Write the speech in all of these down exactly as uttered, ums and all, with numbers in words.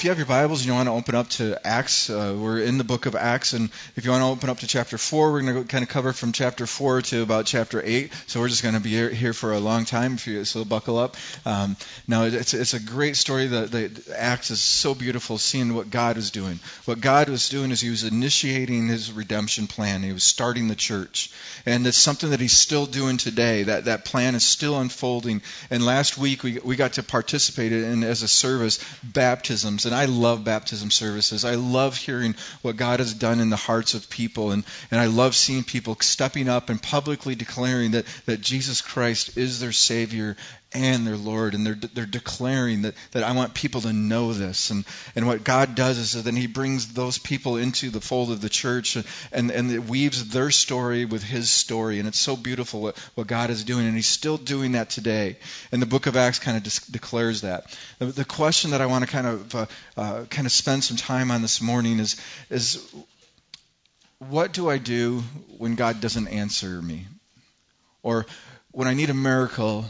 if you have your Bibles and you want to open up to Acts, uh, we're in the book of Acts, and if you want to open up to chapter four, we're going to kind of cover from chapter four to about chapter eight, so we're just going to be here, here for a long time, if you, so buckle up. Um, now, it's it's a great story. The, the Acts is so beautiful, seeing what God is doing. What God was doing is he was initiating his redemption plan. He was starting the church, and it's something that he's still doing today. That that plan is still unfolding, and last week we we got to participate in, as a service, baptisms, and I love baptism services. I love hearing what God has done in the hearts of people, and, and I love seeing people stepping up and publicly declaring that, that Jesus Christ is their Savior and their Lord, and they're they're declaring that, that I want people to know this. And, and what God does is that then he brings those people into the fold of the church, and, and it weaves their story with his story, and it's so beautiful what, what God is doing, and he's still doing that today. And the book of Acts kind of dis- declares that. The, the question that I want to kind of uh, uh, kind of spend some time on this morning is is what do I do when God doesn't answer me? Or when I need a miracle,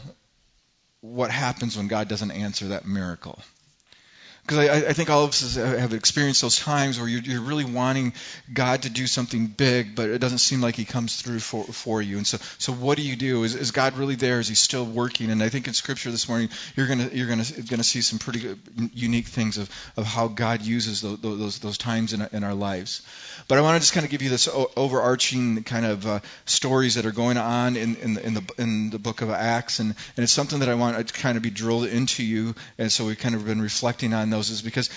what happens when God doesn't answer that miracle? Because I, I think all of us have experienced those times where you're, you're really wanting God to do something big, but it doesn't seem like he comes through for, for you. And so, so what do you do? Is, is God really there? Is he still working? And I think in Scripture this morning, you're gonna you're gonna gonna see some pretty good, unique things of, of how God uses those those, those times in, in our lives. But I want to just kind of give you this overarching kind of uh, stories that are going on in, in, the, in the in the book of Acts, and, and it's something that I want to kind of be drilled into you. And so we've kind of been reflecting on those, is because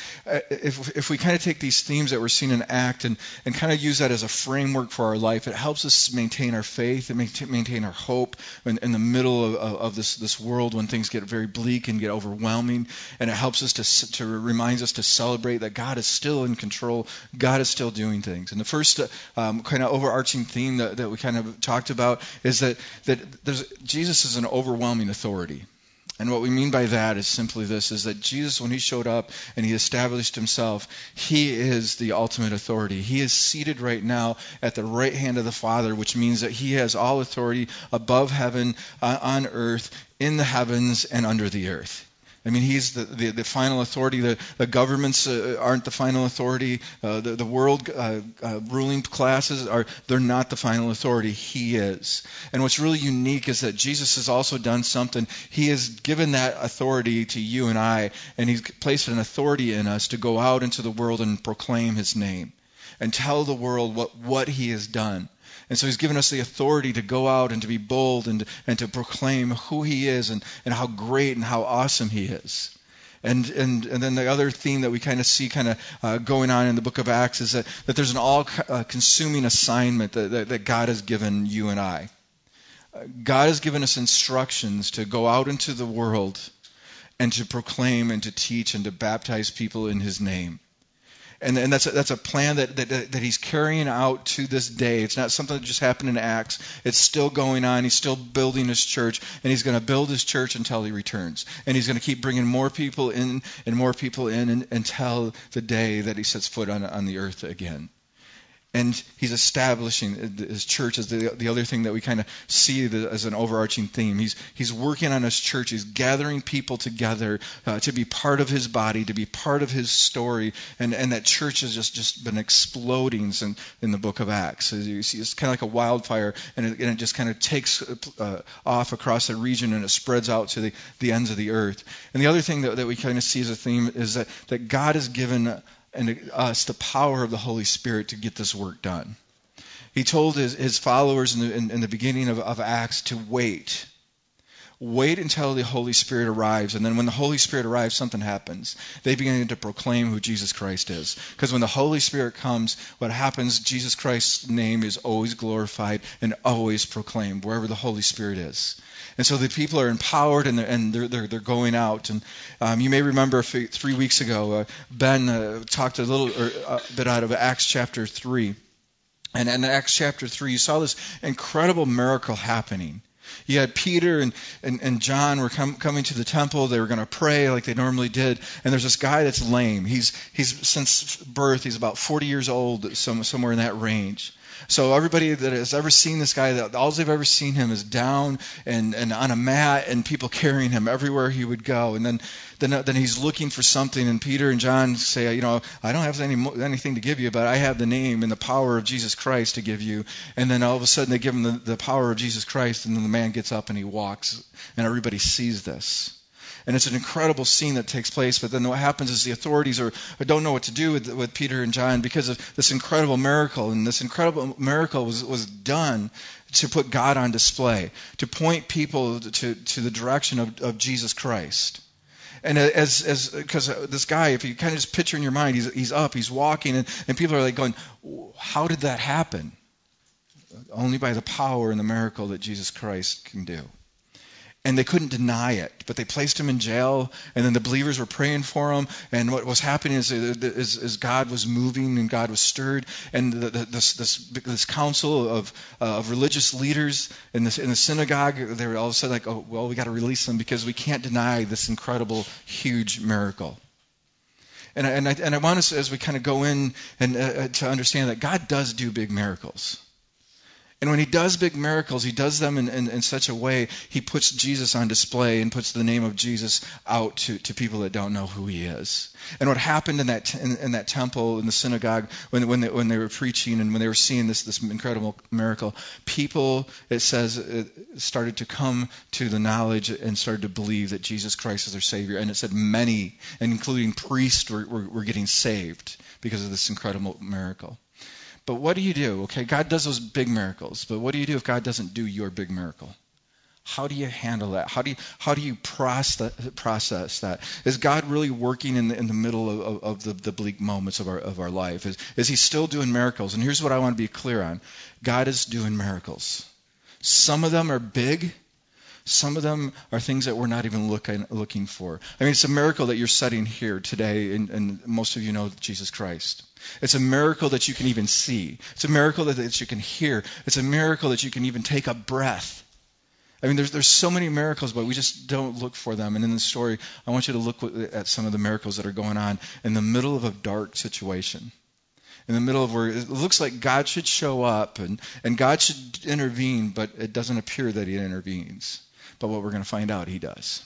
if if we kind of take these themes that we're seeing in Act and, and kind of use that as a framework for our life, it helps us maintain our faith and maintain, maintain our hope in, in the middle of, of this this world when things get very bleak and get overwhelming. And it helps us to to reminds us to celebrate that God is still in control. God is still doing things. And the first um, kind of overarching theme that, that we kind of talked about is that that there's, Jesus is an overwhelming authority. And what we mean by that is simply this, is that Jesus, when he showed up and he established himself, he is the ultimate authority. He is seated right now at the right hand of the Father, which means that he has all authority above heaven, uh, on earth, in the heavens, and under the earth. I mean, he's the, the, the final authority. The, the governments uh, aren't the final authority. Uh, the, the world uh, uh, ruling classes, are they're not the final authority. He is. And what's really unique is that Jesus has also done something. He has given that authority to you and I, and he's placed an authority in us to go out into the world and proclaim his name and tell the world what, what he has done. And so he's given us the authority to go out and to be bold and, and to proclaim who he is and, and how great and how awesome he is. And and, and then the other theme that we kind of see kind of uh, going on in the book of Acts is that, that there's an all-consuming assignment that, that, that God has given you and I. Uh, God has given us instructions to go out into the world and to proclaim and to teach and to baptize people in his name. And, and that's a, that's a plan that, that that he's carrying out to this day. It's not something that just happened in Acts. It's still going on. He's still building his church, and he's going to build his church until he returns. And he's going to keep bringing more people in and more people in and, until the day that he sets foot on on the earth again. And he's establishing his church as the, the other thing that we kind of see as an overarching theme. He's he's working on his church. He's gathering people together uh, to be part of his body, to be part of his story. And, and that church has just, just been exploding in, in the book of Acts. So you see, it's kind of like a wildfire, and it, and it just kind of takes uh, off across the region, and it spreads out to the, the ends of the earth. And the other thing that, that we kind of see as a theme is that, that God has given and us the power of the Holy Spirit to get this work done. He told his, his followers in the, in, in the beginning of, of Acts to wait. Wait until the Holy Spirit arrives, and then when the Holy Spirit arrives, something happens. They begin to proclaim who Jesus Christ is. Because when the Holy Spirit comes, what happens, Jesus Christ's name is always glorified and always proclaimed, wherever the Holy Spirit is. And so the people are empowered, and they're, and they're, they're, they're going out. And um, you may remember three weeks ago, uh, Ben uh, talked a little or, uh, bit out of Acts chapter three. And in Acts chapter three, you saw this incredible miracle happening. You had Peter and, and, and John were com- coming to the temple. They were going to pray like they normally did. And there's this guy that's lame. He's he's since birth, he's about forty years old, some, somewhere in that range. So everybody that has ever seen this guy, that all they've ever seen him is down and, and on a mat and people carrying him everywhere he would go. And then, then then he's looking for something, and Peter and John say, you know, I don't have any anything to give you, but I have the name and the power of Jesus Christ to give you. And then all of a sudden they give him the, the power of Jesus Christ, and then the man gets up and he walks, and everybody sees this. And it's an incredible scene that takes place. But then what happens is the authorities are, don't know what to do with, with Peter and John because of this incredible miracle. And this incredible miracle was, was done to put God on display, to point people to, to the direction of, of Jesus Christ. And as as because this guy, if you kind of just picture in your mind, he's he's up, he's walking, and, and people are like going, how did that happen? Only by the power and the miracle that Jesus Christ can do. And they couldn't deny it, but they placed him in jail, and then the believers were praying for him. And what was happening is, is, is God was moving and God was stirred, and the, the, this, this this council of uh, of religious leaders in the in the synagogue, they were all of a sudden like, oh well, we got to release them because we can't deny this incredible, huge miracle. And I, and I, and I want us, as we kind of go in and uh, to understand that God does do big miracles. And when he does big miracles, he does them in, in, in such a way, he puts Jesus on display and puts the name of Jesus out to, to people that don't know who he is. And what happened in that in, in that temple, in the synagogue, when when they, when they were preaching and when they were seeing this this incredible miracle, people, it says, it started to come to the knowledge and started to believe that Jesus Christ is their Savior. And it said many, and including priests, were, were, were getting saved because of this incredible miracle. But what do you do? Okay, God does those big miracles, but what do you do if God doesn't do your big miracle? How do you handle that? How do you how do you process process that? Is God really working in the in the middle of, of the, the bleak moments of our of our life? Is is he still doing miracles? And here's what I want to be clear on. God is doing miracles. Some of them are big. Some of them are things that we're not even looking looking for. I mean, it's a miracle that you're sitting here today, and, and most of you know Jesus Christ. It's a miracle that you can even see. It's a miracle that, that you can hear. It's a miracle that you can even take a breath. I mean, there's there's so many miracles, but we just don't look for them. And in the story, I want you to look at some of the miracles that are going on in the middle of a dark situation. In the middle of where it looks like God should show up and, and God should intervene, but it doesn't appear that he intervenes. But what we're going to find out, he does.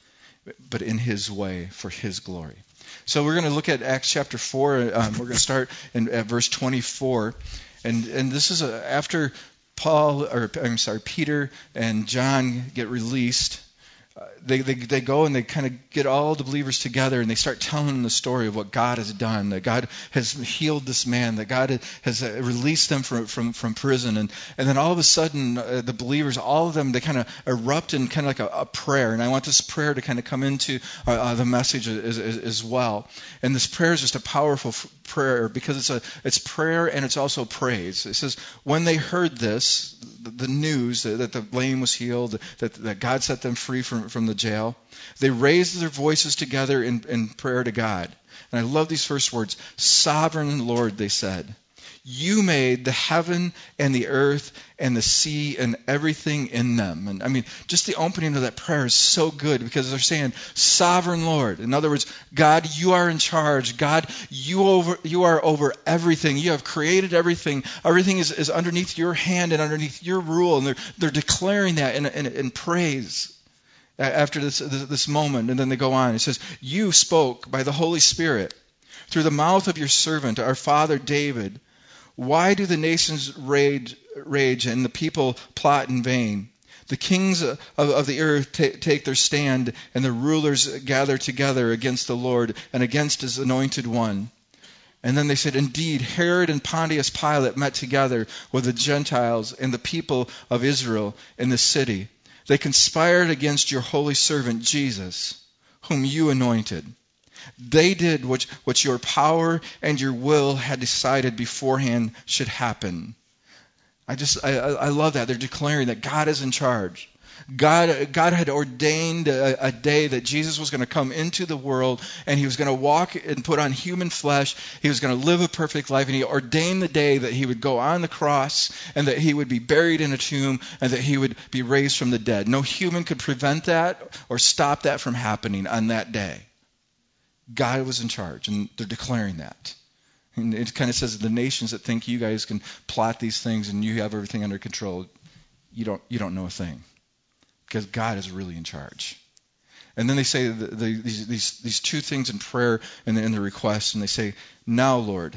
But in his way, for his glory. So we're going to look at Acts chapter four. Um, we're going to start in at verse twenty-four. And and this is a, after Paul, or I'm sorry, Peter and John get released. Uh, they, they they go and they kind of get all the believers together and they start telling them the story of what God has done, that God has healed this man, that God has uh, released them from from, from prison. And, and then all of a sudden, uh, the believers, all of them, they kind of erupt in kind of like a, a prayer. And I want this prayer to kind of come into uh, uh, the message as, as, as well. And this prayer is just a powerful f- prayer because it's a it's prayer and it's also praise. It says, when they heard this, the, the news that, that the lame was healed, that, that God set them free from from the jail, they raised their voices together in, in prayer to God. And I love these first words. Sovereign Lord, they said, you made the heaven and the earth and the sea and everything in them. And I mean, just the opening of that prayer is so good because they're saying, Sovereign Lord. In other words, God, you are in charge. God, you over you are over everything. You have created everything. Everything is, is underneath your hand and underneath your rule. And they're they're declaring that in, in, in praise after this, this this moment. And then they go on. It says, you spoke by the Holy Spirit through the mouth of your servant, our father David. Why do the nations rage, rage and the people plot in vain? The kings of, of the earth t- take their stand, and the rulers gather together against the Lord and against his anointed one. And then they said, indeed, Herod and Pontius Pilate met together with the Gentiles and the people of Israel in the city. They conspired against your holy servant Jesus, whom you anointed. They did what, what your power and your will had decided beforehand should happen. I just, I, I love that. They're declaring that God is in charge. God, God had ordained a, a day that Jesus was going to come into the world and he was going to walk and put on human flesh. He was going to live a perfect life, and he ordained the day that he would go on the cross and that he would be buried in a tomb and that he would be raised from the dead. No human could prevent that or stop that from happening on that day. God was in charge, and they're declaring that. And it kind of says the nations that think you guys can plot these things and you have everything under control, you don't you don't know a thing, because God is really in charge. And then they say the, the, these, these these two things in prayer and in, in the request, and they say, now, Lord,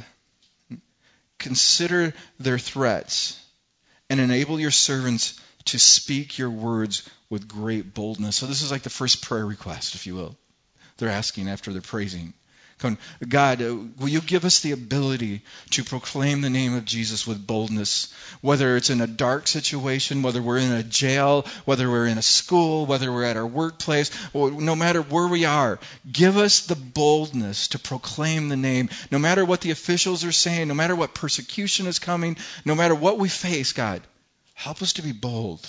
consider their threats and enable your servants to speak your words with great boldness. So this is like the first prayer request, if you will. They're asking after they're praising. God, uh, will you give us the ability to proclaim the name of Jesus with boldness, whether it's in a dark situation, whether we're in a jail, whether we're in a school, whether we're at our workplace, or no matter where we are, give us the boldness to proclaim the name, no matter what the officials are saying, no matter what persecution is coming, no matter what we face. God, help us to be bold.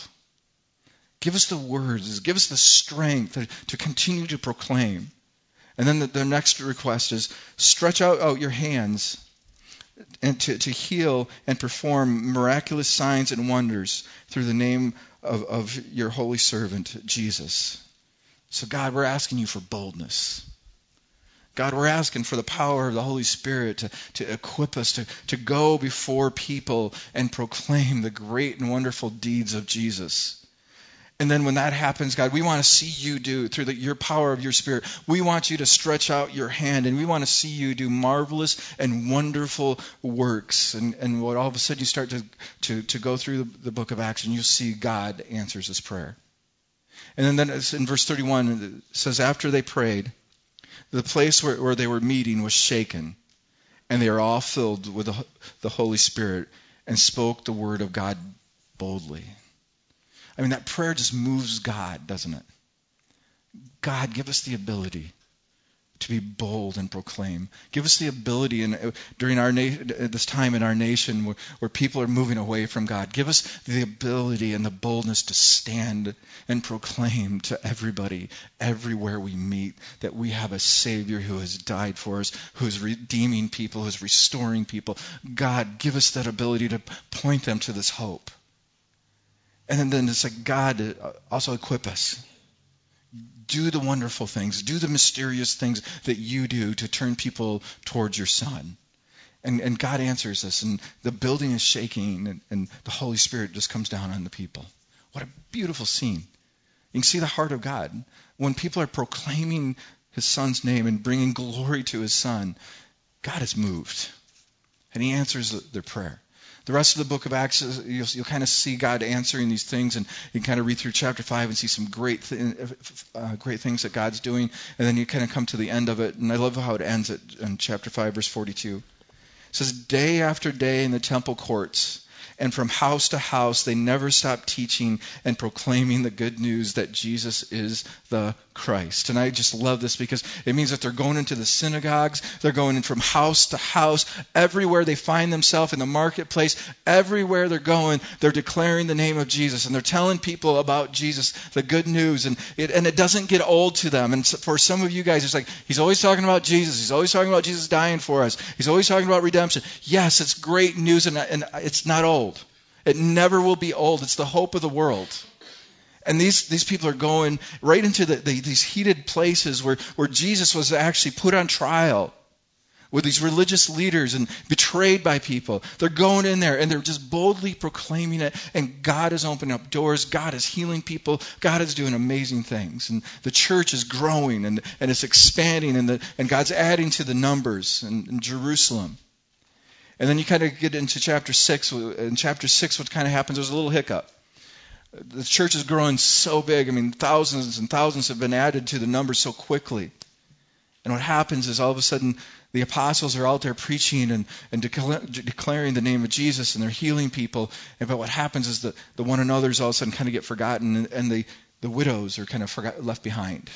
Give us the words, give us the strength to, to continue to proclaim. And then the, the next request is, stretch out, out your hands and to, to heal and perform miraculous signs and wonders through the name of, of your holy servant, Jesus. So God, we're asking you for boldness. God, we're asking for the power of the Holy Spirit to, to equip us to, to go before people and proclaim the great and wonderful deeds of Jesus. And then when that happens, God, we want to see you do, through the, your power of your Spirit, we want you to stretch out your hand, and we want to see you do marvelous and wonderful works. And, and what all of a sudden you start to, to, to go through the, the book of Acts, and you see God answers this prayer. And then, then it's in verse thirty-one, it says, after they prayed, the place where, where they were meeting was shaken, and they were all filled with the, the Holy Spirit and spoke the word of God boldly. I mean, that prayer just moves God, doesn't it? God, give us the ability to be bold and proclaim. Give us the ability, and during our na- this time in our nation where, where people are moving away from God, give us the ability and the boldness to stand and proclaim to everybody, everywhere we meet, that we have a Savior who has died for us, who is redeeming people, who is restoring people. God, give us that ability to point them to this hope. And then it's like, God, also equip us. Do the wonderful things. Do the mysterious things that you do to turn people towards your Son. And, and God answers us, and the building is shaking, and, and the Holy Spirit just comes down on the people. What a beautiful scene. You can see the heart of God. When people are proclaiming his Son's name and bringing glory to his Son, God is moved. And he answers their prayer. The rest of the book of Acts, you'll, you'll kind of see God answering these things, and you can kind of read through chapter five and see some great th- uh, great things that God's doing, and then you kind of come to the end of it, and I love how it ends at, in chapter five, verse forty-two. It says, day after day in the temple courts, and from house to house, they never stopped teaching and proclaiming the good news that Jesus is the Christ. And I just love this because it means that they're going into the synagogues, they're going in from house to house, everywhere they find themselves in the marketplace, everywhere they're going, they're declaring the name of Jesus, and they're telling people about Jesus, the good news, and it, and it doesn't get old to them. And for some of you guys, it's like, he's always talking about Jesus, he's always talking about Jesus dying for us, he's always talking about redemption. Yes, it's great news, and, and it's not old. It never will be old. It's the hope of the world. And these, these people are going right into the, the, these heated places where, where Jesus was actually put on trial with these religious leaders and betrayed by people. They're going in there and they're just boldly proclaiming it. And God is opening up doors. God is healing people. God is doing amazing things. And the church is growing and, and it's expanding, and, the, and God's adding to the numbers in, in Jerusalem. And then you kind of get into chapter six. In chapter six, what kind of happens? There's a little hiccup. The church is growing so big. I mean, thousands and thousands have been added to the numbers so quickly. And what happens is all of a sudden the apostles are out there preaching and, and decla- declaring the name of Jesus, and they're healing people. And but what happens is that the one another's all of a sudden kind of get forgotten, and, and the, the widows are kind of forgot, left behind.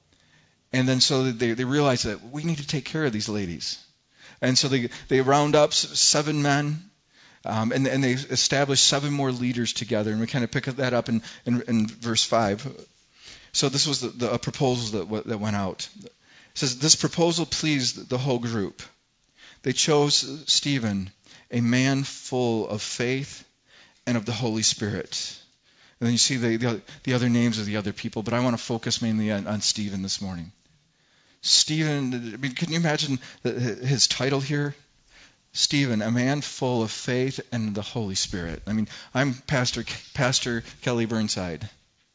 And then so they, they realize that we need to take care of these ladies. And so they, they round up seven men, um, and, and they establish seven more leaders together. And we kind of pick that up in, in, in verse five. So this was the, the a proposal that, that went out. It says, this proposal pleased the whole group. They chose Stephen, a man full of faith and of the Holy Spirit. And then you see the, the, the other names of the other people, but I want to focus mainly on, on Stephen this morning. Stephen, I mean, can you imagine his title here? Stephen, a man full of faith and the Holy Spirit. I mean, I'm Pastor Pastor Kelly Burnside.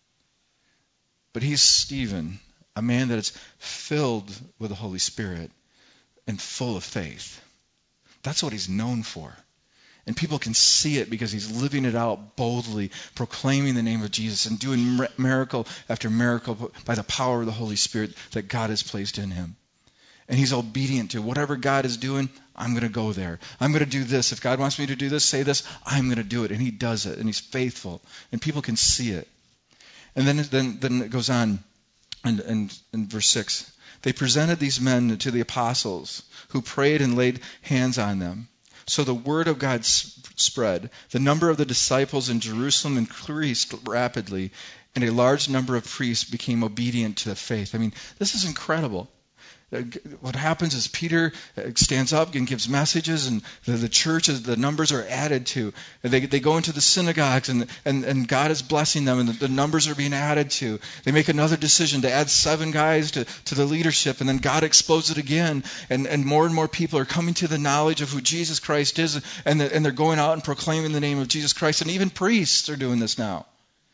But he's Stephen, a man that is filled with the Holy Spirit and full of faith. That's what he's known for. And people can see it because he's living it out boldly, proclaiming the name of Jesus and doing miracle after miracle by the power of the Holy Spirit that God has placed in him. And he's obedient to whatever God is doing. I'm going to go there. I'm going to do this. If God wants me to do this, say this, I'm going to do it. And he does it. And he's faithful. And people can see it. And then, then, then it goes on in, in, in verse six. They presented these men to the apostles, who prayed and laid hands on them. So the word of God spread. The number of the disciples in Jerusalem increased rapidly, and a large number of priests became obedient to the faith. I mean, this is incredible. What happens is Peter stands up and gives messages, and the, the church, the numbers are added to. They, they go into the synagogues, and, and, and God is blessing them, and the, the numbers are being added to. They make another decision to add seven guys to, to the leadership, and then God explodes it again, and, and more and more people are coming to the knowledge of who Jesus Christ is, and, the, and they're going out and proclaiming the name of Jesus Christ, and even priests are doing this now.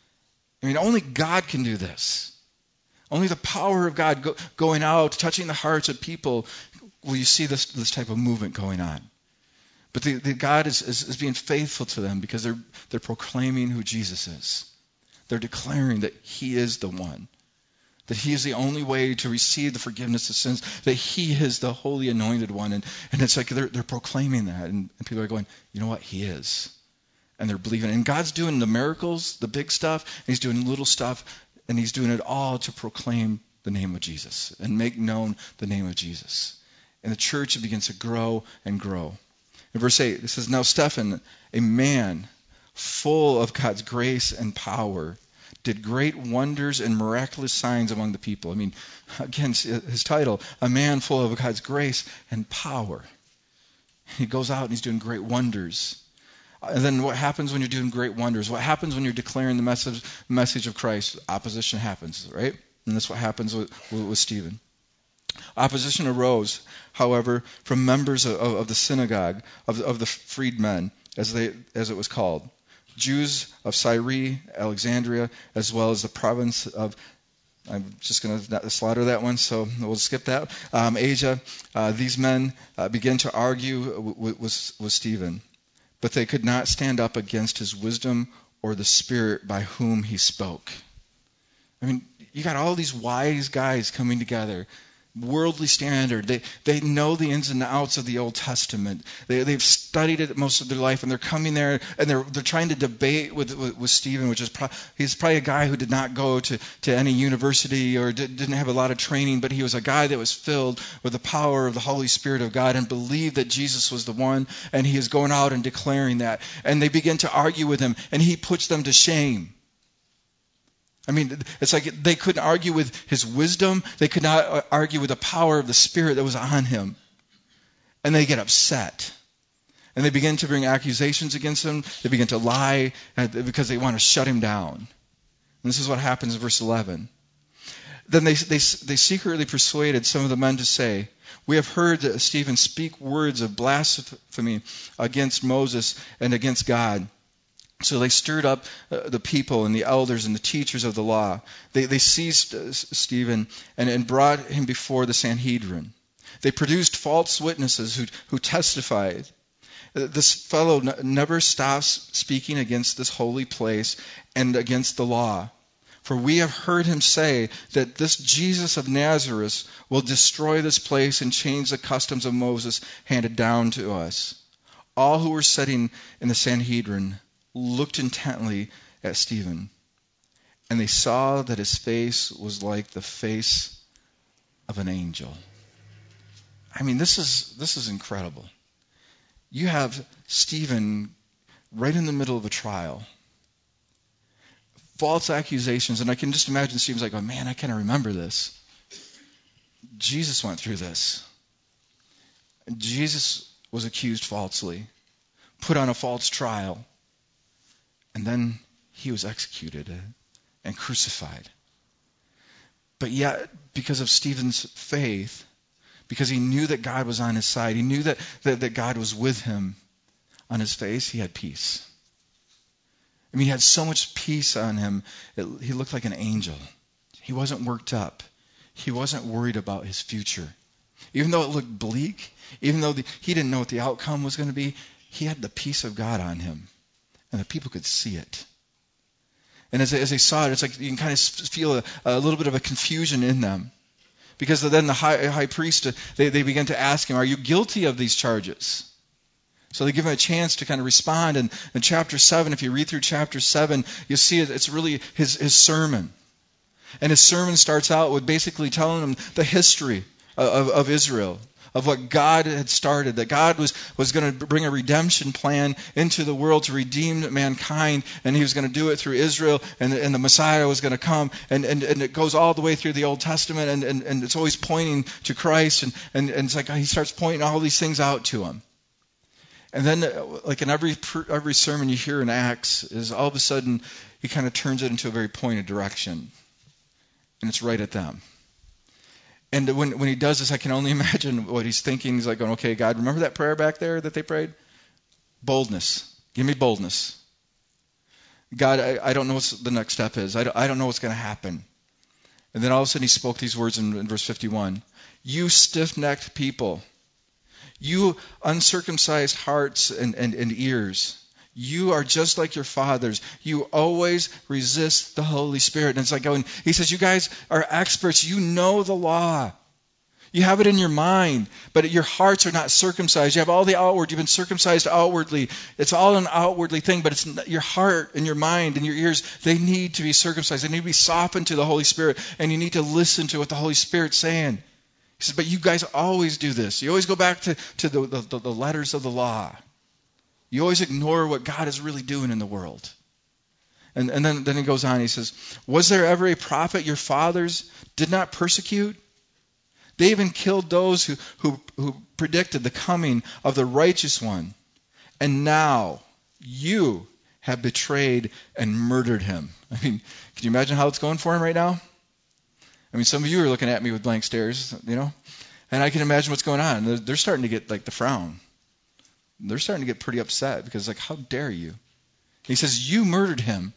I mean, only God can do this. Only the power of God go, going out, touching the hearts of people, will you see this, this type of movement going on. But the, the God is, is, is being faithful to them because they're, they're proclaiming who Jesus is. They're declaring that he is the one, that he is the only way to receive the forgiveness of sins, that he is the holy anointed one. And, and it's like they're, they're proclaiming that, and, and people are going, you know what, he is. And they're believing. And God's doing the miracles, the big stuff, and he's doing little stuff. And he's doing it all to proclaim the name of Jesus and make known the name of Jesus. And the church begins to grow and grow. In verse eight, it says, Now Stephen, a man full of God's grace and power, did great wonders and miraculous signs among the people. I mean, again, his title, a man full of God's grace and power. He goes out and he's doing great wonders. And then what happens when you're doing great wonders? What happens when you're declaring the message message of Christ? Opposition happens, right? And that's what happens with, with, with Stephen. Opposition arose, however, from members of, of the synagogue, of, of the freedmen, as they as it was called. Jews of Cyrene, Alexandria, as well as the province of, I'm just going to slaughter that one, so we'll skip that, um, Asia. Uh, these men uh, began to argue with, with, with Stephen. But they could not stand up against his wisdom or the Spirit by whom he spoke. I mean, you got all these wise guys coming together, worldly standard. They they know the ins and outs of the Old Testament. They, they've studied it most of their life, and they're coming there, and they're they're trying to debate with with, with Stephen, which is pro- he's probably a guy who did not go to, to any university or did, didn't have a lot of training, but he was a guy that was filled with the power of the Holy Spirit of God and believed that Jesus was the one, and he is going out and declaring that. And they begin to argue with him, and he puts them to shame. I mean, it's like they couldn't argue with his wisdom. They could not argue with the power of the Spirit that was on him. And they get upset. And they begin to bring accusations against him. They begin to lie because they want to shut him down. And this is what happens in verse eleven. Then they, they, they secretly persuaded some of the men to say, We have heard that Stephen speak words of blasphemy against Moses and against God. So they stirred up uh, the people and the elders and the teachers of the law. They, they seized uh, Stephen and, and brought him before the Sanhedrin. They produced false witnesses who, who testified. Uh, this fellow n- never stops speaking against this holy place and against the law. For we have heard him say that this Jesus of Nazareth will destroy this place and change the customs of Moses handed down to us. All who were sitting in the Sanhedrin looked intently at Stephen, and they saw that his face was like the face of an angel. I mean, this is this is incredible. You have Stephen right in the middle of a trial. False accusations, and I can just imagine Stephen's like, oh man, I kind of remember this. Jesus went through this. Jesus was accused falsely, put on a false trial. And then he was executed and crucified. But yet, because of Stephen's faith, because he knew that God was on his side. He knew that, that, that God was with him. On his face, he had peace. I mean, he had so much peace on him, it, he looked like an angel. He wasn't worked up. He wasn't worried about his future. Even though it looked bleak, even though the, he didn't know what the outcome was going to be, he had the peace of God on him. And the people could see it. And as, as they saw it, it's like you can kind of feel a, a little bit of a confusion in them. Because then the high, high priest, they, they began to ask him, are you guilty of these charges? So they give him a chance to kind of respond. And in chapter seven, if you read through chapter seven, you'll see it, it's really his, his sermon. And his sermon starts out with basically telling them the history of, of Israel, of what God had started, that God was, was going to bring a redemption plan into the world to redeem mankind, and he was going to do it through Israel, and, and the Messiah was going to come. And, and, and it goes all the way through the Old Testament, and, and, and it's always pointing to Christ, and, and, and it's like he starts pointing all these things out to him. And then, like in every every sermon you hear in Acts, is all of a sudden he kind of turns it into a very pointed direction. And it's right at them. And when when he does this, I can only imagine what he's thinking. He's like going, okay, God, remember that prayer back there that they prayed? Boldness. Give me boldness. God, I, I don't know what the next step is. I don't, I don't know what's going to happen. And then all of a sudden he spoke these words in, in verse fifty-one. You stiff-necked people. You uncircumcised hearts and, and, and ears. You are just like your fathers. You always resist the Holy Spirit. And it's like going, he says, you guys are experts. You know the law. You have it in your mind, but your hearts are not circumcised. You have all the outward. You've been circumcised outwardly. It's all an outwardly thing, but it's your heart and your mind and your ears. They need to be circumcised. They need to be softened to the Holy Spirit, and you need to listen to what the Holy Spirit's saying. He says, but you guys always do this. You always go back to, to the, the, the letters of the law. You always ignore what God is really doing in the world. And, and then, then he goes on, he says, was there ever a prophet your fathers did not persecute? They even killed those who, who, who predicted the coming of the righteous one. And now you have betrayed and murdered him. I mean, can you imagine how it's going for him right now? I mean, some of you are looking at me with blank stares, you know, and I can imagine what's going on. They're, they're starting to get like the frown. They're starting to get pretty upset because like, how dare you? He says, you murdered him.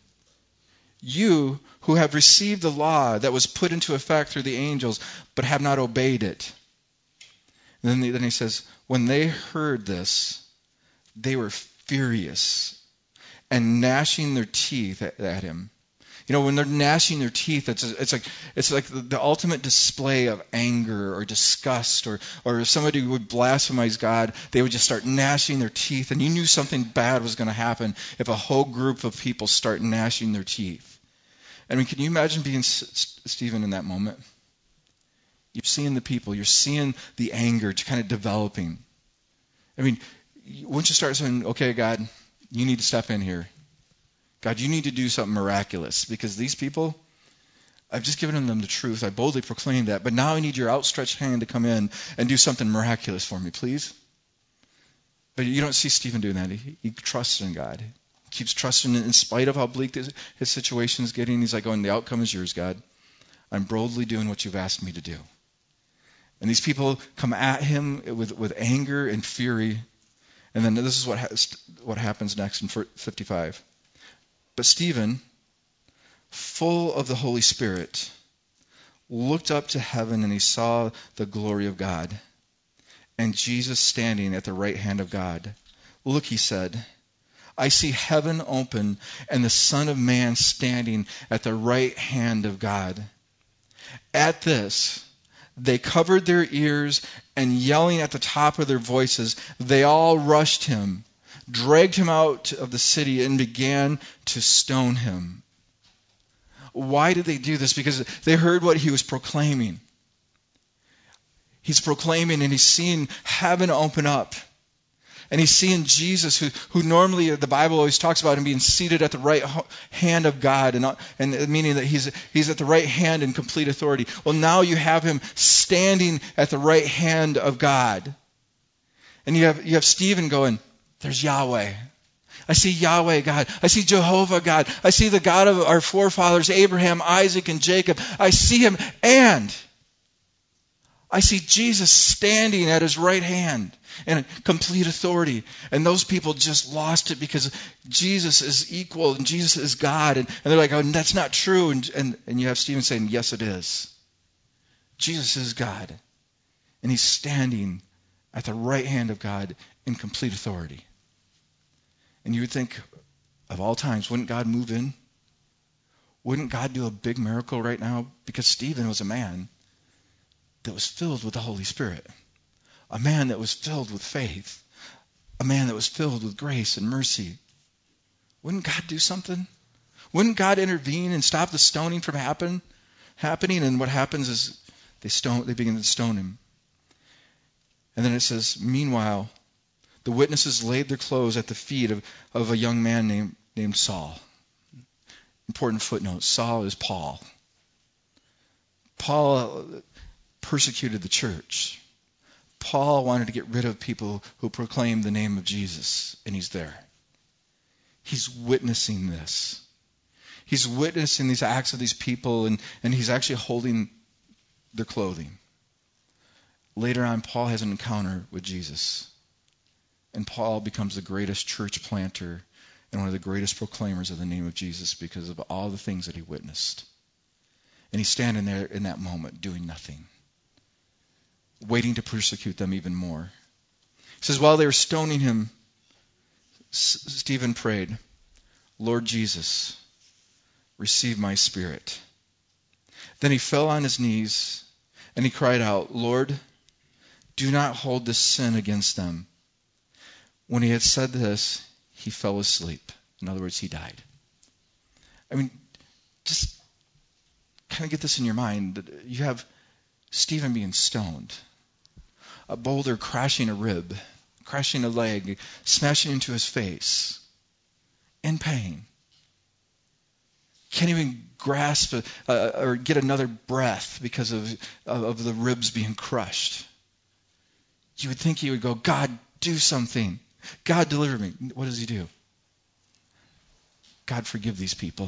You who have received the law that was put into effect through the angels, but have not obeyed it. And then, the, then he says, when they heard this, they were furious and gnashing their teeth at, at him. You know, when they're gnashing their teeth, it's it's like it's like the, the ultimate display of anger or disgust, or or if somebody would blasphemize God, they would just start gnashing their teeth, and you knew something bad was going to happen if a whole group of people start gnashing their teeth. I mean, can you imagine being S- Stephen in that moment? You're seeing the people, you're seeing the anger kind of developing. I mean, once you start saying, okay, God, you need to step in here. God, you need to do something miraculous, because these people, I've just given them the truth. I boldly proclaimed that. But now I need your outstretched hand to come in and do something miraculous for me, please. But you don't see Stephen doing that. He, he trusts in God. He keeps trusting in spite of how bleak his, his situation is getting. He's like going, the outcome is yours, God. I'm boldly doing what you've asked me to do. And these people come at him with, with anger and fury. And then this is what, ha- what happens next in fifty-five. But Stephen, full of the Holy Spirit, looked up to heaven, and he saw the glory of God and Jesus standing at the right hand of God. Look, he said, I see heaven open and the Son of Man standing at the right hand of God. At this, they covered their ears, and yelling at the top of their voices, they all rushed him, dragged him out of the city, and began to stone him. Why did they do this? Because they heard what he was proclaiming. He's proclaiming, and he's seeing heaven open up. And he's seeing Jesus, who, who normally the Bible always talks about him being seated at the right hand of God, and, and meaning that he's, he's at the right hand in complete authority. Well, now you have him standing at the right hand of God. And you have, you have Stephen going, there's Yahweh. I see Yahweh, God. I see Jehovah, God. I see the God of our forefathers, Abraham, Isaac, and Jacob. I see him, and I see Jesus standing at his right hand in complete authority. And those people just lost it because Jesus is equal and Jesus is God. And, and they're like, oh, that's not true. And, and, and you have Stephen saying, yes, it is. Jesus is God. And he's standing at the right hand of God in complete authority. And you would think, of all times, wouldn't God move in? Wouldn't God do a big miracle right now? Because Stephen was a man that was filled with the Holy Spirit. A man that was filled with faith. A man that was filled with grace and mercy. Wouldn't God do something? Wouldn't God intervene and stop the stoning from happen, happening? And what happens is they stone, they begin to stone him. And then it says, meanwhile, the witnesses laid their clothes at the feet of, of a young man named, named Saul. Important footnote, Saul is Paul. Paul persecuted the church. Paul wanted to get rid of people who proclaimed the name of Jesus, and he's there. He's witnessing this. He's witnessing these acts of these people, and, and he's actually holding their clothing. Later on, Paul has an encounter with Jesus. And Paul becomes the greatest church planter and one of the greatest proclaimers of the name of Jesus because of all the things that he witnessed. And he's standing there in that moment doing nothing, waiting to persecute them even more. He says, while they were stoning him, S- Stephen prayed, Lord Jesus, receive my spirit. Then he fell on his knees and he cried out, Lord, do not hold this sin against them. When he had said this, he fell asleep. In other words, he died. I mean, just kind of get this in your mind. You have Stephen being stoned, a boulder crashing a rib, crashing a leg, smashing into his face, in pain. Can't even grasp a, uh, or get another breath because of, of, of the ribs being crushed. You would think he would go, God, do something. God, deliver me. What does he do? God, forgive these people.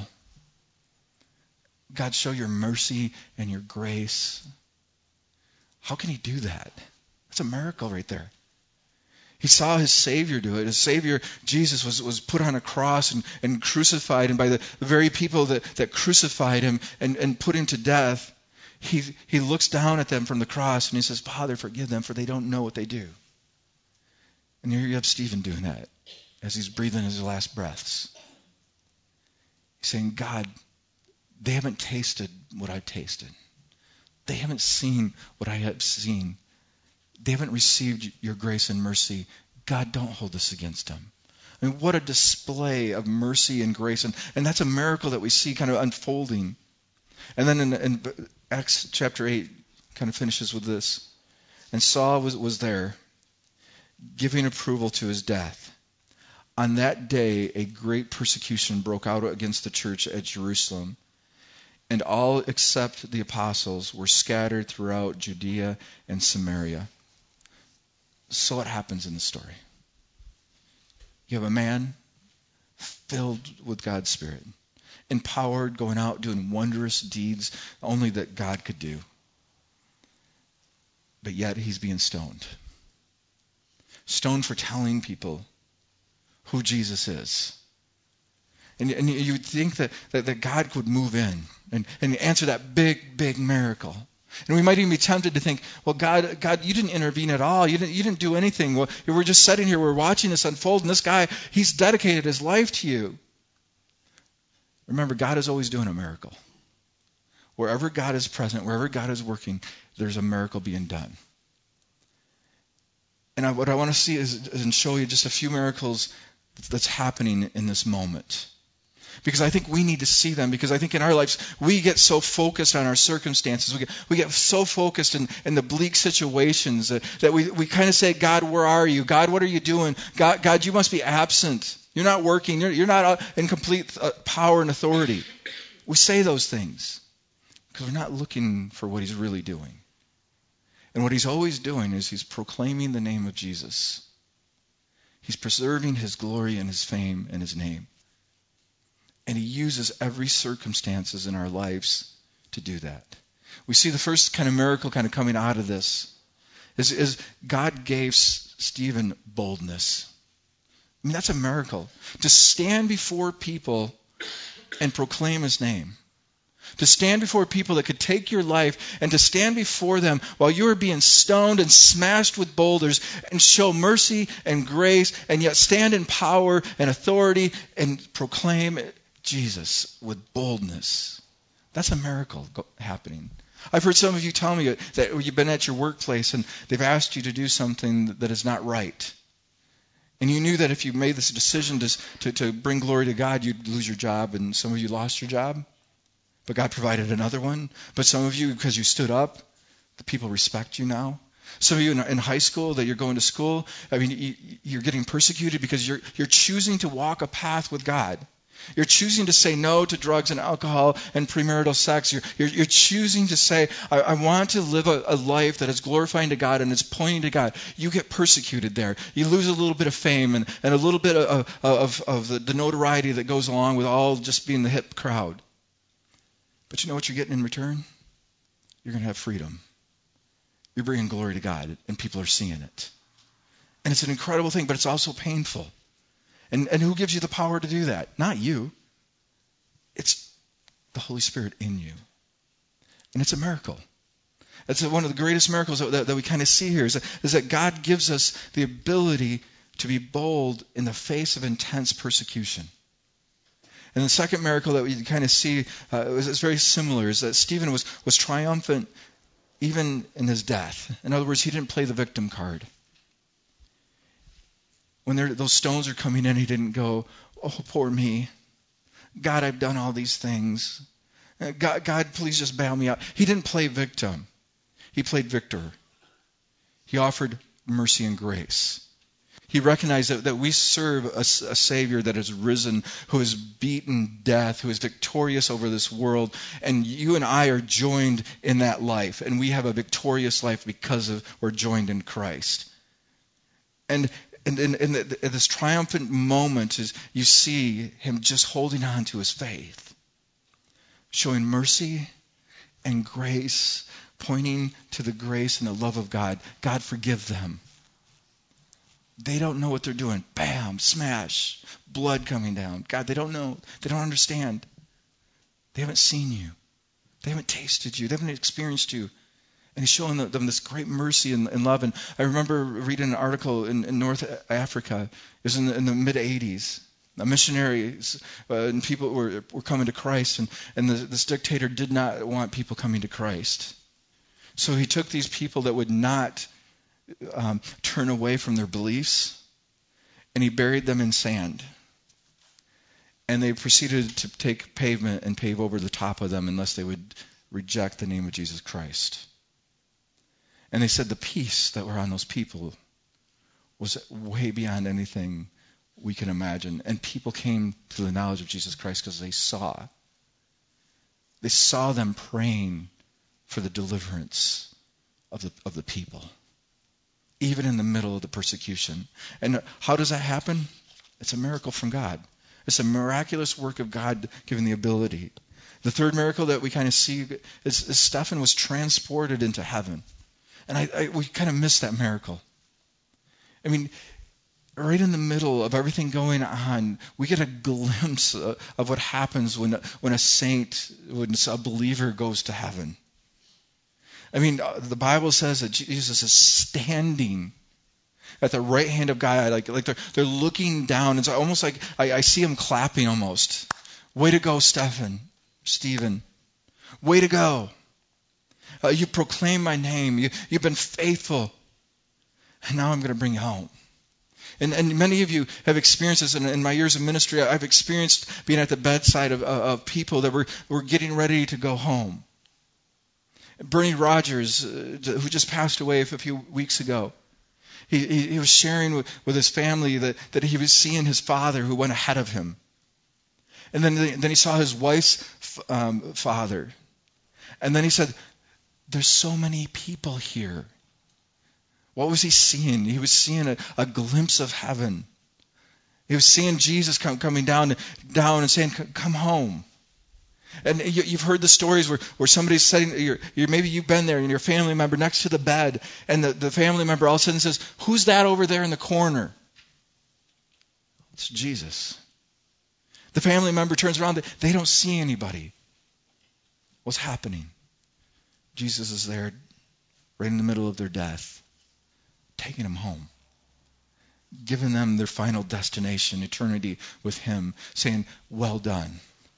God, show your mercy and your grace. How can he do that? That's a miracle right there. He saw his Savior do it. His Savior, Jesus, was, was put on a cross and, and crucified. And by the, the very people that, that crucified him and, and put him to death, he, he looks down at them from the cross and he says, Father, forgive them, for they don't know what they do. And here you have Stephen doing that as he's breathing his last breaths. He's saying, God, they haven't tasted what I've tasted. They haven't seen what I have seen. They haven't received your grace and mercy. God, don't hold this against them. I mean, what a display of mercy and grace. And, and that's a miracle that we see kind of unfolding. And then in, in Acts chapter eight kind of finishes with this. And Saul was, was there, giving approval to his death. On that day, a great persecution broke out against the church at Jerusalem. And all except the apostles were scattered throughout Judea and Samaria. So what happens in the story? You have a man filled with God's Spirit, empowered, going out, doing wondrous deeds only that God could do. But yet he's being stoned. Stoned for telling people who Jesus is. And, and you would think that, that, that God could move in and, and answer that big, big miracle. And we might even be tempted to think, well, God, God, you didn't intervene at all. You didn't, you didn't do anything. Well, we're just sitting here, we're watching this unfold, and this guy, he's dedicated his life to you. Remember, God is always doing a miracle. Wherever God is present, wherever God is working, there's a miracle being done. And I, what I want to see is, is and show you just a few miracles that's happening in this moment. Because I think we need to see them, because I think in our lives we get so focused on our circumstances. We get, we get so focused in, in the bleak situations that, that we, we kind of say, God, where are you? God, what are you doing? God, God, you must be absent. You're not working. You're, you're not in complete uh, power and authority. We say those things because we're not looking for what he's really doing. And what he's always doing is he's proclaiming the name of Jesus. He's preserving his glory and his fame and his name. And he uses every circumstances in our lives to do that. We see the first kind of miracle kind of coming out of this is, is God gave S- Stephen boldness. I mean, that's a miracle. To stand before people and proclaim his name. To stand before people that could take your life and to stand before them while you are being stoned and smashed with boulders and show mercy and grace and yet stand in power and authority and proclaim Jesus with boldness. That's a miracle happening. I've heard some of you tell me that you've been at your workplace and they've asked you to do something that is not right. And you knew that if you made this decision to, to, to bring glory to God, you'd lose your job, and some of you lost your job. But God provided another one. But some of you, because you stood up, the people respect you now. Some of you in, in high school that you're going to school, I mean, you, you're getting persecuted because you're you're choosing to walk a path with God. You're choosing to say no to drugs and alcohol and premarital sex. You're, you're, you're choosing to say, I, I want to live a, a life that is glorifying to God and is pointing to God. You get persecuted there. You lose a little bit of fame and, and a little bit of, of, of the, the notoriety that goes along with all just being the hip crowd. But you know what you're getting in return? You're going to have freedom. You're bringing glory to God, and people are seeing it. And it's an incredible thing, but it's also painful. And, and who gives you the power to do that? Not you. It's the Holy Spirit in you. And it's a miracle. That's one of the greatest miracles that, that, that we kind of see here is that, is that God gives us the ability to be bold in the face of intense persecution. And the second miracle that we kind of see uh, is, is very similar, is that Stephen was, was triumphant even in his death. In other words, he didn't play the victim card. When those stones are coming in, he didn't go, oh, poor me. God, I've done all these things. God, God, please just bail me out. He didn't play victim. He played victor. He offered mercy and grace. He recognized that, that we serve a, a Savior that has risen, who has beaten death, who is victorious over this world. And you and I are joined in that life. And we have a victorious life because of we're joined in Christ. And And in, in, in this triumphant moment, is you see him just holding on to his faith, showing mercy and grace, pointing to the grace and the love of God. God, forgive them. They don't know what they're doing. Bam, smash, blood coming down. God, they don't know. They don't understand. They haven't seen you. They haven't tasted you. They haven't experienced you. And he's showing them this great mercy and, and love. And I remember reading an article in, in North Africa. It was in the, in the mid-eighties. Missionaries uh, and people were, were coming to Christ. And, and the, this dictator did not want people coming to Christ. So he took these people that would not um, turn away from their beliefs, and he buried them in sand. And they proceeded to take pavement and pave over the top of them unless they would reject the name of Jesus Christ. And they said the peace that were on those people was way beyond anything we can imagine. And people came to the knowledge of Jesus Christ because they saw. They saw them praying for the deliverance of the, of the people, even in the middle of the persecution. And how does that happen? It's a miracle from God. It's a miraculous work of God given the ability. The third miracle that we kind of see is, is Stephen was transported into heaven. And I, I, we kind of miss that miracle. I mean, right in the middle of everything going on, we get a glimpse of, of what happens when, when a saint, when a believer goes to heaven. I mean, the Bible says that Jesus is standing at the right hand of God, like like they're they're looking down. It's almost like I, I see him clapping almost. Way to go, Stephen, Stephen. Way to go. Uh, you proclaim my name. You, you've been faithful. And now I'm going to bring you home. And, and many of you have experienced this. In, in my years of ministry, I've experienced being at the bedside of, of people that were, were getting ready to go home. Bernie Rogers, uh, who just passed away a few weeks ago, he, he, he was sharing with, with his family that, that he was seeing his father who went ahead of him. And then, then he saw his wife's um, father. And then he said, there's so many people here. What was he seeing? He was seeing a, a glimpse of heaven. He was seeing Jesus come, coming down, down and saying, come home. And you, you've heard the stories where, where somebody's sitting, you're, you're, maybe you've been there and your family member next to the bed, and the, the family member all of a sudden says, "Who's that over there in the corner?" It's Jesus. The family member turns around, they, they don't see anybody. What's happening? Jesus is there right in the middle of their death, taking them home, giving them their final destination, eternity with him, saying, "Well done.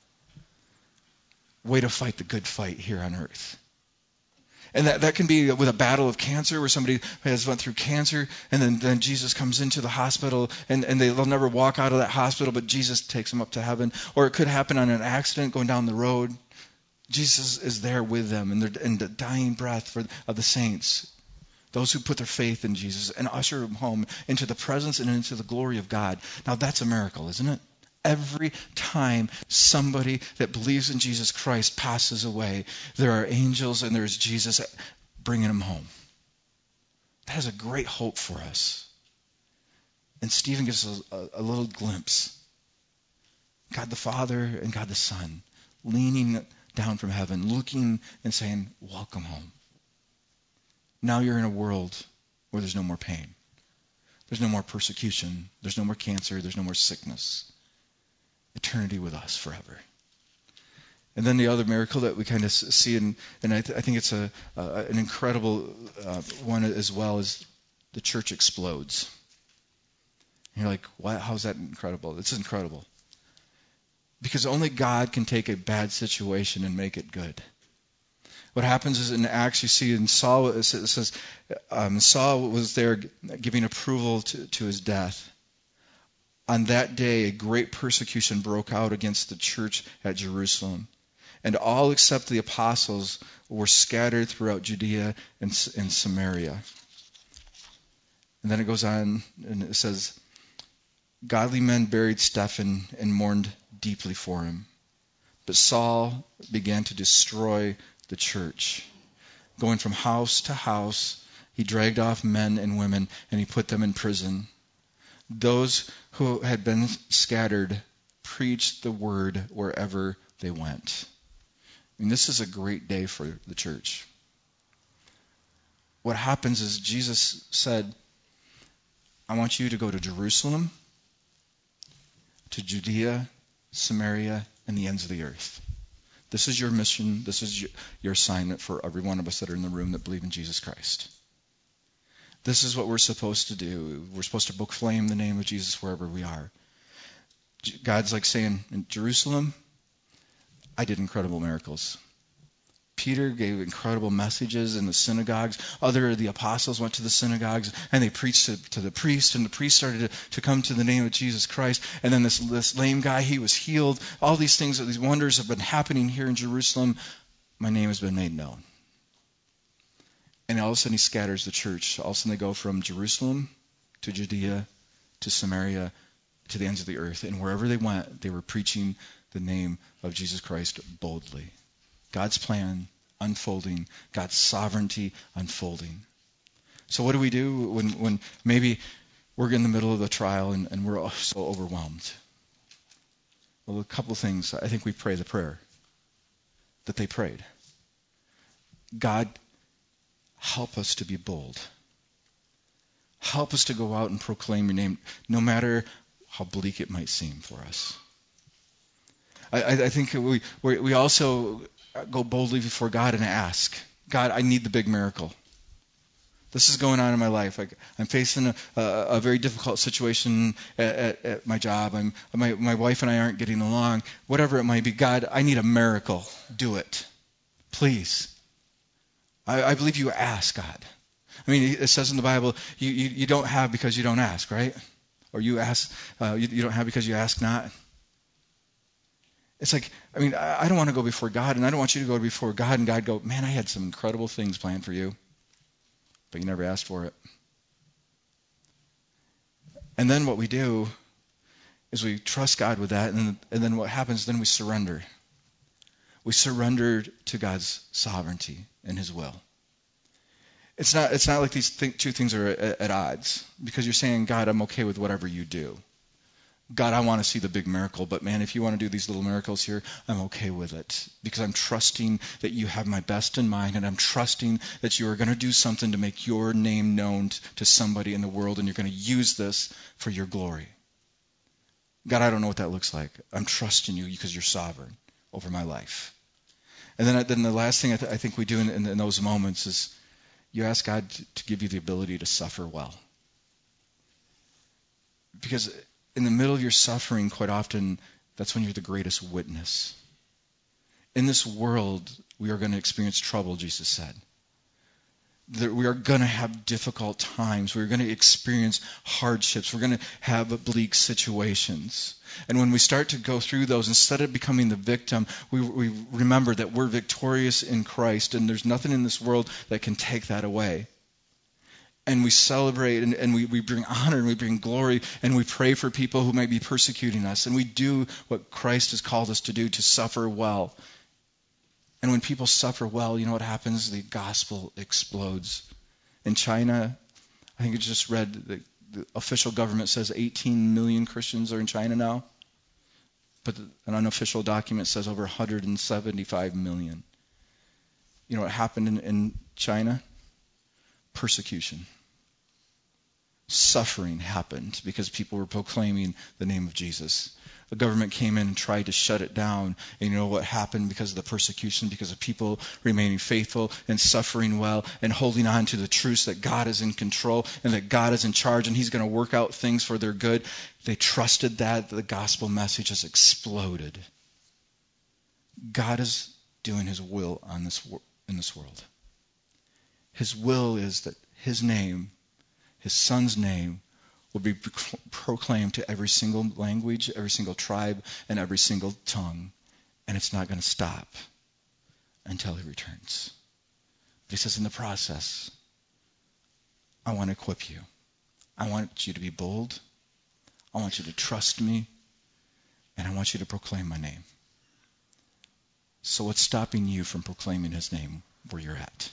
Way to fight the good fight here on earth." And that, that can be with a battle of cancer, where somebody has went through cancer, and then, then Jesus comes into the hospital, and, and they, they'll never walk out of that hospital, but Jesus takes them up to heaven. Or it could happen on an accident going down the road. Jesus is there with them in, their, in the dying breath for, of the saints, those who put their faith in Jesus, and usher them home into the presence and into the glory of God. Now that's a miracle, isn't it? Every time somebody that believes in Jesus Christ passes away, there are angels and there's Jesus bringing them home. That has a great hope for us. And Stephen gives us a, a little glimpse. God the Father and God the Son leaning down from heaven, looking and saying, "Welcome home. Now you're in a world where there's no more pain. There's no more persecution. There's no more cancer. There's no more sickness. Eternity with us forever." And then the other miracle that we kind of see, and, and I, th- I think it's a, uh, an incredible uh, one as well, is the church explodes. And you're like, "What? How's that incredible?" It's incredible. Because only God can take a bad situation and make it good. What happens is in Acts, you see in Saul, it says, um, Saul was there giving approval to, to his death. On that day, a great persecution broke out against the church at Jerusalem. And all except the apostles were scattered throughout Judea and, and Samaria. And then it goes on and it says, "Godly men buried Stephen and mourned deeply for him. But Saul began to destroy the church. Going from house to house, he dragged off men and women, and he put them in prison. Those who had been scattered preached the word wherever they went." I mean, this is a great day for the church. What happens is Jesus said, "I want you to go to Jerusalem, to Judea, Samaria, and the ends of the earth. This is your mission. This is your, your assignment for every one of us that are in the room that believe in Jesus Christ. This is what we're supposed to do. We're supposed to proclaim the name of Jesus wherever we are." God's like saying, in Jerusalem, I did incredible miracles. Peter gave incredible messages in the synagogues. Other of the apostles went to the synagogues and they preached to, to the priest, and the priest started to, to come to the name of Jesus Christ. And then this, this lame guy, he was healed. All these things, these wonders have been happening here in Jerusalem. My name has been made known. And all of a sudden he scatters the church. All of a sudden they go from Jerusalem to Judea to Samaria to the ends of the earth. And wherever they went, they were preaching the name of Jesus Christ boldly. God's plan unfolding, God's sovereignty unfolding. So what do we do when, when maybe we're in the middle of the trial and, and we're so overwhelmed? Well, a couple of things. I think we pray the prayer that they prayed. God, help us to be bold. Help us to go out and proclaim your name, no matter how bleak it might seem for us. I, I think we we also go boldly before God and ask, God, I need the big miracle. This is going on in my life. Like, I'm facing a, a, a very difficult situation at, at, at my job. I'm, my, my wife and I aren't getting along. Whatever it might be, God, I need a miracle. Do it. Please. I, I believe you ask, God. I mean, it says in the Bible, you, you, you don't have because you don't ask, right? Or you ask, uh, you, you don't have because you ask not. It's like, I mean, I don't want to go before God, and I don't want you to go before God, and God go, man, I had some incredible things planned for you, but you never asked for it. And then what we do is we trust God with that, and, and then what happens, then we surrender. We surrender to God's sovereignty and his will. It's not, it's not like these th- two things are at, at odds, because you're saying, God, I'm okay with whatever you do. God, I want to see the big miracle, but man, if you want to do these little miracles here, I'm okay with it because I'm trusting that you have my best in mind, and I'm trusting that you are going to do something to make your name known to somebody in the world, and you're going to use this for your glory. God, I don't know what that looks like. I'm trusting you because you're sovereign over my life. And then, then the last thing I, th- I think we do in, in, in those moments is you ask God to, to give you the ability to suffer well. Because in the middle of your suffering, quite often, that's when you're the greatest witness. In this world, we are going to experience trouble, Jesus said. That we are going to have difficult times. We're going to experience hardships. We're going to have bleak situations. And when we start to go through those, instead of becoming the victim, we, we remember that we're victorious in Christ, and there's nothing in this world that can take that away. And we celebrate, and, and we, we bring honor, and we bring glory, and we pray for people who might be persecuting us. And we do what Christ has called us to do, to suffer well. And when people suffer well, you know what happens? The gospel explodes. In China, I think I just read, the, the official government says eighteen million Christians are in China now. But an unofficial document says over one hundred seventy-five million. You know what happened in, in China? Persecution. Suffering happened because people were proclaiming the name of Jesus. The government came in and tried to shut it down. And you know what happened because of the persecution? Because of people remaining faithful and suffering well and holding on to the truths that God is in control and that God is in charge and he's going to work out things for their good. They trusted that. The gospel message has exploded. God is doing his will on this in this world. His will is that his name, his son's name, will be proclaimed to every single language, every single tribe, and every single tongue. And it's not going to stop until he returns. But he says in the process, I want to equip you. I want you to be bold. I want you to trust me. And I want you to proclaim my name. So what's stopping you from proclaiming his name where you're at?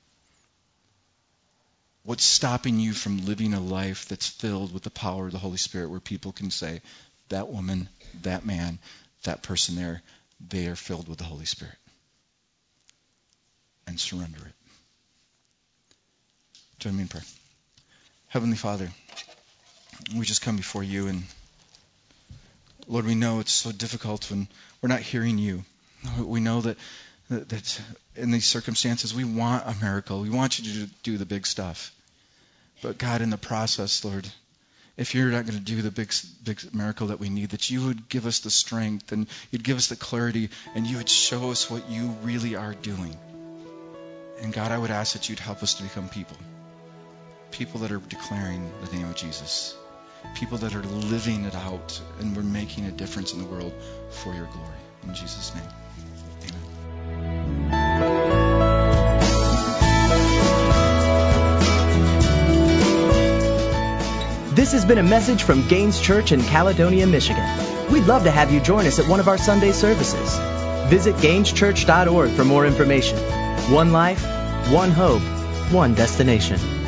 What's stopping you from living a life that's filled with the power of the Holy Spirit where people can say, that woman, that man, that person there, they are filled with the Holy Spirit? And surrender it. Join me in prayer. Heavenly Father, we just come before you, and Lord, we know it's so difficult when we're not hearing you. We know that that in these circumstances we want a miracle. We want you to do the big stuff. But God, in the process, Lord, if you're not going to do the big, big miracle that we need, that you would give us the strength and you'd give us the clarity and you would show us what you really are doing. And God, I would ask that you'd help us to become people. People that are declaring the name of Jesus. People that are living it out and we're making a difference in the world for your glory. In Jesus' name, amen. This has been a message from Gaines Church in Caledonia, Michigan. We'd love to have you join us at one of our Sunday services. Visit gaines church dot org for more information. One life, one hope, one destination.